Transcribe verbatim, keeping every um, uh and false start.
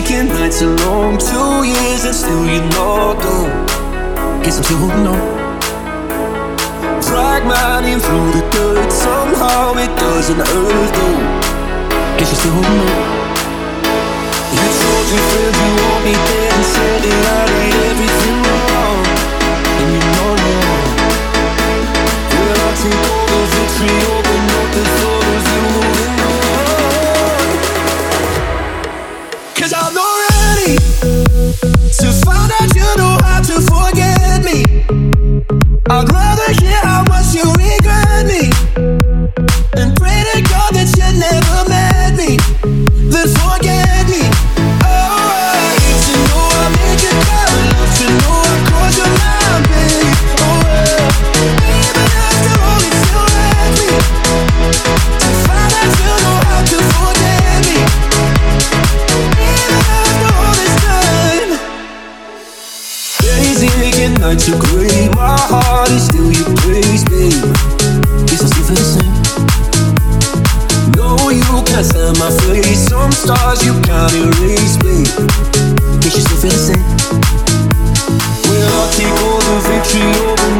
making nights alone. Two years and still you're not gone. Guess I'm still holding on. Drag my name through the dirt. Somehow it doesn't hurt though. Guess you're still holding on. You told your friends you want me dead and said that I did everything wrong. And you're not wrong. Well, I take all the victory, open up the doors, you moving on. Cause I'm not ready to find out you know how to forget me. I'd rather hear how much you regret me and pray to God that you never met me than forget me. Oh, I hate to know I make you cry, love to know I cause your mind, baby. Oh, well, even after all it still hurts me to find out you know how to forget me. Even after all this time, days aching, nights are gray. My heart is still your place, babe. Guess I still feel the same. No, you can't stand my face. Some stars you can't erase, babe. Guess you still feel the same. Well, I'll take all the victory over